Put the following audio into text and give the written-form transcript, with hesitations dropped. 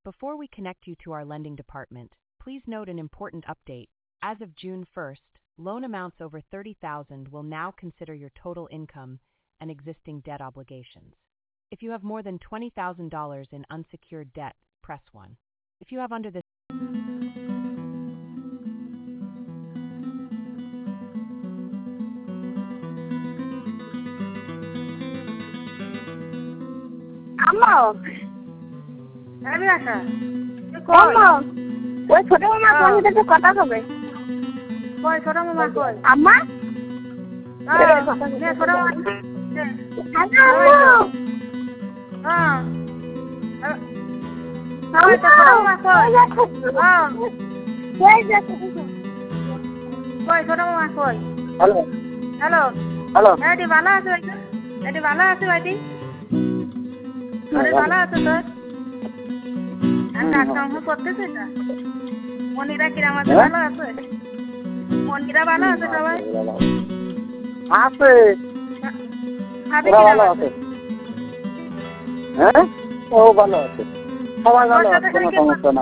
Before we connect you to our lending department, please note an important update. As of June 1st, loan amounts over $30,000 will now consider your total income and existing debt obligations. If you have more than $20,000 in unsecured debt, press 1. If you have under this আম্মা আমি আসা আম্মা ওই ছোট মামা তোমার সাথে একটু কথা হবে কই ছোট মামা কই আম্মা নে ছোট মামা হ্যালো হ্যাঁ আম্মা ছোট মামা কই হ্যাঁ কই যাচ্ছে কই ছোট মামা কই হ্যালো হ্যালো হ্যালো এটি ভালো আছে এটি ভালো আছে ভাইটি আরে ভালো আছে তো আমি ডাক্তার করতেছি না মনিরা কিরাম আছে ভালো আছে মনিরা ভালো আছে সবাই আছে ভাবি ওরা কিরাম ভালো আছে আছে হ্যাঁ ও ভালো আছে সবাই ভালো আছে কোনো সমস্যা নাই